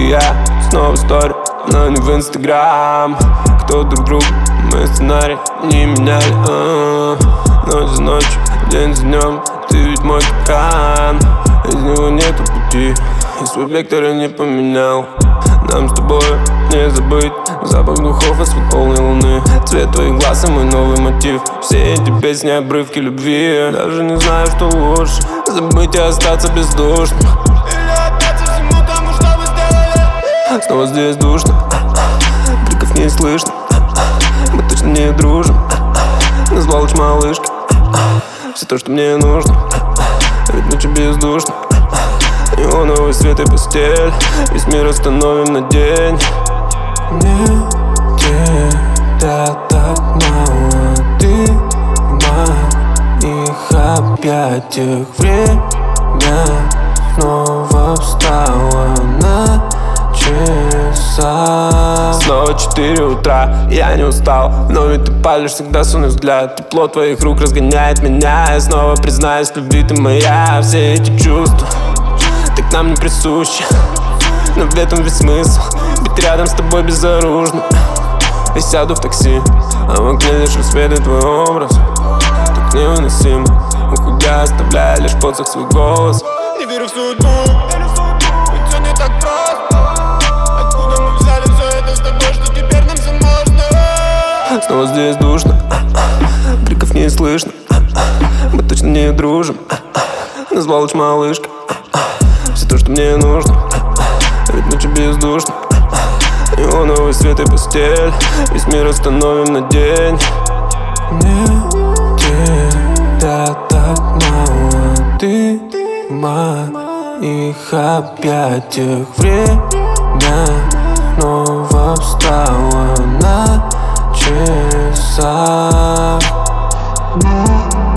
и я, снова стори, но не в Инстаграм. Кто друг другу, мы сценарий не меняли. Ночь за ночью, день за днем, ты ведь мой капкан. Из него нету пути, и свой вектор я не поменял. Нам с тобой не забыть запах духов и свет полной луны, цвет твоих глаз и мой новый мотив. Все эти песни, обрывки любви. Даже не знаю, что лучше, забыть и остаться бездушным, или отдаться всему тому, что вы сделали. снова здесь душно, криков не слышно. Мы точно не дружим, назвал лишь малышка. Все то, что мне нужно, ведь ночью бездушно. Неоновый свет и постель, весь мир остановим на день. Мне тебя так мало, ты в моих объятиях. Время снова встало на часах. Снова 4 утра, я не устал, но ведь ты палишь всегда сонный взгляд. Тепло твоих рук разгоняет меня, я снова признаюсь, в любви ты моя. Все эти чувства так нам не присущи, но в этом весь смысл быть рядом с тобой безоружным. Я сяду в такси, а в окне лишь свет и твой образ, так невыносим. Уходя, оставляя лишь подсох свой голос. Не верю в судьбу, ведь все не так просто. Откуда мы взяли все это с тобой, что теперь нам все можно? Снова здесь душно, криков не слышно. Мы точно не дружим, назвал лишь малышка. Все то, что мне нужно, ведь ночью бездушно. Неоновый свет и постель, весь мир остановим на день. Мне тебя так мало, ты в моих объятиях. Время снова встало на часах.